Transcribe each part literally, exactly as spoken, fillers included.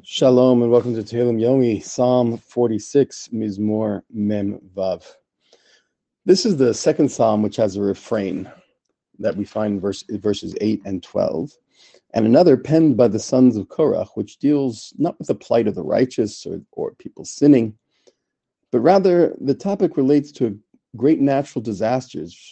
Shalom and welcome to Tehillim Yomi, Psalm forty-six, Mizmor Mem Vav. This is the second psalm which has a refrain that we find in verse, verses eight and twelve, and another penned by the sons of Korach, which deals not with the plight of the righteous or, or people sinning, but rather the topic relates to great natural disasters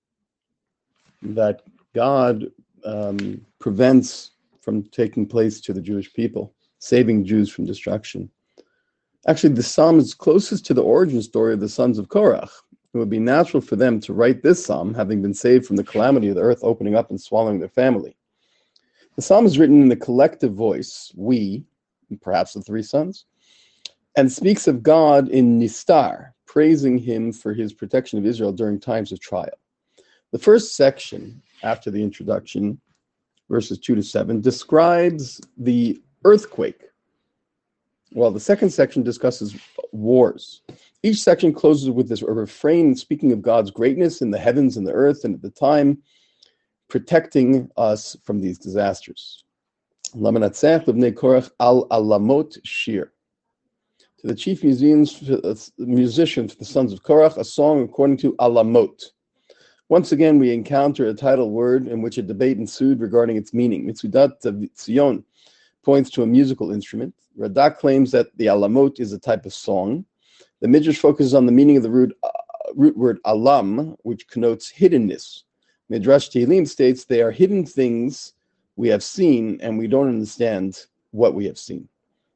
that God um, prevents from taking place to the Jewish people, saving Jews from destruction. Actually, the psalm is closest to the origin story of the sons of Korach. It would be natural for them to write this psalm, having been saved from the calamity of the earth opening up and swallowing their family. The psalm is written in the collective voice, we, perhaps the three sons, and speaks of God in Nistar, praising him for his protection of Israel during times of trial. The first section, after the introduction, verses two to seven, describes the earthquake, while the second section discusses wars. Each section closes with this refrain speaking of God's greatness in the heavens and the earth, and at the time protecting us from these disasters. Lamenatzech l'bnei Korach al alamot shir. To the chief musicians, musicians for the sons of Korach, a song according to alamot. Once again, we encounter a title word in which a debate ensued regarding its meaning. Mitzudat Tzion points to a musical instrument. Radak claims that the alamot is a type of song. The Midrash focuses on the meaning of the root, uh, root word alam, which connotes hiddenness. Midrash Tehillim states they are hidden things we have seen, and we don't understand what we have seen.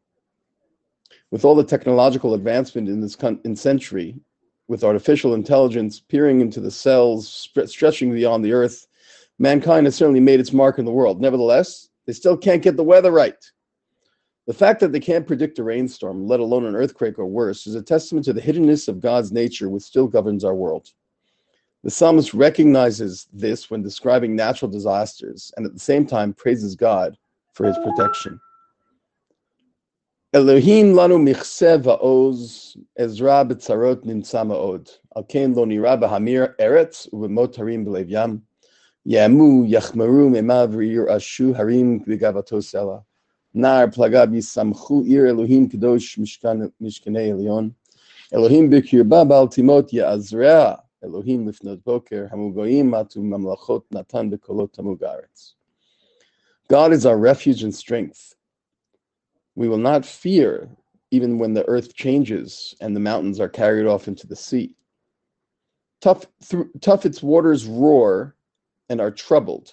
With all the technological advancement in this con- in century, with artificial intelligence peering into the cells, stre- stretching beyond the earth, mankind has certainly made its mark in the world. Nevertheless, they still can't get the weather right. The fact that they can't predict a rainstorm, let alone an earthquake or worse, is a testament to the hiddenness of God's nature which still governs our world. The psalmist recognizes this when describing natural disasters, and at the same time praises God for his protection. Elohim lanu michse va'oz, Ezra b'tzarot nimtza ma'od. Al ken lo nira b'hamir eretz u'b'mot harim b'lev yam. Yamu yachmaru memav ashu harim b'gavato sela. Nar plagab yisamchu ir Elohim kadosh mishkan mishkanei elyon. Elohim b'kirba ba'al timot ya'azrea. Elohim lifnot boker hamugoyim matu mamlachot natan b'kolot tamug aretz. God is our refuge and strength. We will not fear even when the earth changes and the mountains are carried off into the sea. Tough, th- tough its waters roar and are troubled.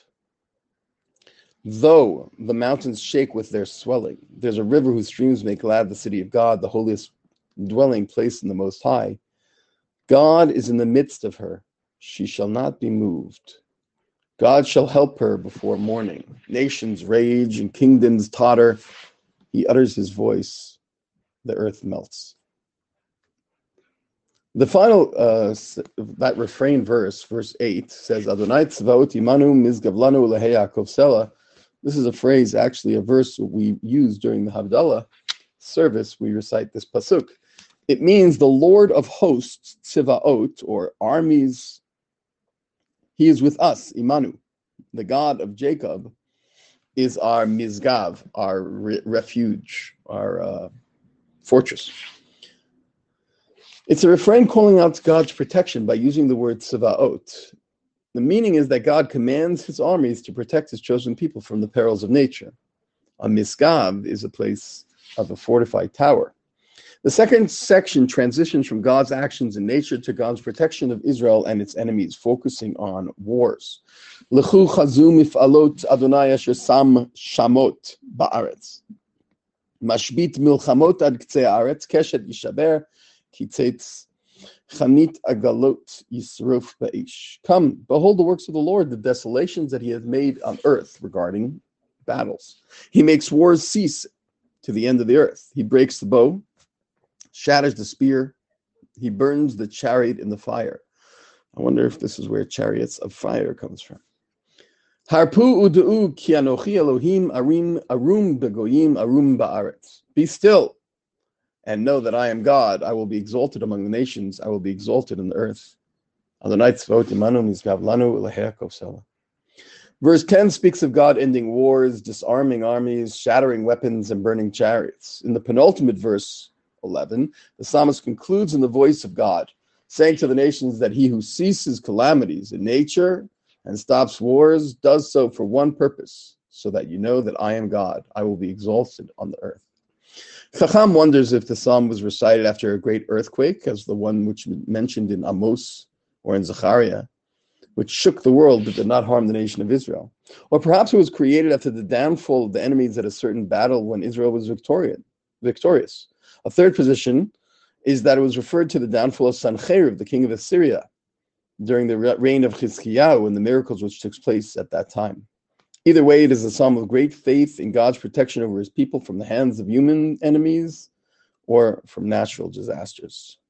Though the mountains shake with their swelling, there's a river whose streams make glad the city of God, the holiest dwelling place in the Most High. God is in the midst of her. She shall not be moved. God shall help her before morning. Nations rage and kingdoms totter. He utters his voice, the earth melts. The final, uh, that refrain verse, verse eight, says, Adonai tzvaot imanu mizgav lanu lehei Yaakov sela. This is a phrase, actually a verse we use during the Havdalah service. We recite this pasuk. It means the Lord of hosts, tzvaot, or armies, he is with us, imanu. The God of Jacob is our mizgav, our re- refuge, our uh, fortress. It's a refrain calling out to God's protection by using the word tzvaot. The meaning is that God commands his armies to protect his chosen people from the perils of nature. A mizgav is a place of a fortified tower. The second section transitions from God's actions in nature to God's protection of Israel and its enemies, focusing on wars. Lechu chazu mif'alot Adonai asher sam shamot ba'aretz. Mashbit milchamot ad k'tzei haaretz, keshet yishaber, kitzetz chanit agalot yisrof ba'ish. Come, behold the works of the Lord, the desolations that he has made on earth regarding battles. He makes wars cease to the end of the earth. He breaks the bow, shatters the spear, he burns the chariot in the fire. I wonder if this is where chariots of fire comes from. Harpu u'du'u ki anochi Elohim arim arum begoyim arum ba'aretz. Be still and know that I am God. I will be exalted among the nations. I will be exalted in the earth. Adonai tzvaot imanu mizgav lanu lehei Yaakov sela. Verse ten speaks of God ending wars, disarming armies, shattering weapons, and burning chariots. In the penultimate verse, eleven, the psalmist concludes in the voice of God, saying to the nations that he who ceases calamities in nature and stops wars does so for one purpose, so that you know that I am God. I will be exalted on the earth. Chacham wonders if the psalm was recited after a great earthquake, as the one which was mentioned in Amos or in Zechariah, which shook the world but did not harm the nation of Israel. Or perhaps it was created after the downfall of the enemies at a certain battle when Israel was victorious. A third position is that it was referred to the downfall of Sancherib, the king of Assyria, during the reign of Chizkiyahu and the miracles which took place at that time. Either way, it is a psalm of great faith in God's protection over his people from the hands of human enemies or from natural disasters.